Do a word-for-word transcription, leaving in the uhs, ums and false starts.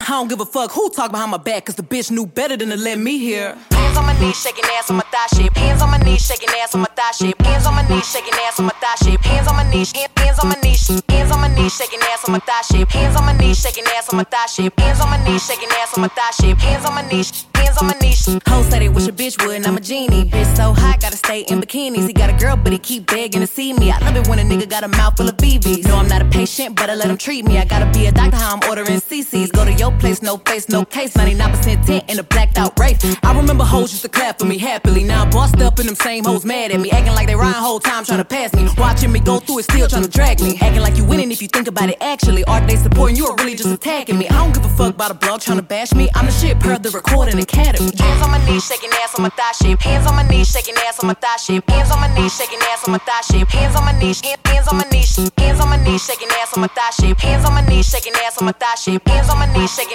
I don't give a fuck who talk behind my back, cause the bitch knew better than to let me hear. Hands on my knees, shaking ass on my thigh shape. Hands on my knees, shaking ass on my thigh shape. Hands on my knees, shaking ass on my thigh shape. Hands on my knees, hands on my knees, hands on my knees, shaking ass on my thigh shape. Hands on my knees, shaking ass on my thigh shape. Hands on my knees, shaking ass on my thigh shape. Hands on my knees, hands on my knees. Hoes say they wish a bitch would, and I'm a genie. Bitch so hot, gotta stay in bikinis. He got a girl, but he keep begging to see me. I love it when a nigga got a mouth full of B Bs. No, I'm not a patient, but I let him treat me. I gotta be a doctor, how I'm ordering C Cs. Go to your place, no face, no case. ninety-nine percent tint in a blacked out Wraith. I remember hoes used to clap for me happily. Now I'm bossed up and them same hoes mad at me, acting like they riding whole time trying to pass me. Watching me go through it, still trying to drag me. Acting like you winning if you think about it actually. Are they supporting you or really just attacking me? I don't give a fuck about a blog trying to bash me. I'm the shit per the Recording Academy. Hands on my knees, shaking ass on my thigh shape. Hands on my knees, shaking ass on my thigh shape. Hands on my knees, shaking ass on my thigh shape. Hands on my knees, hands on my knees, hands on my knees, shaking ass on my thigh shape. Hands on my knees, shaking ass on my thigh shape. Hands on my knees, shaking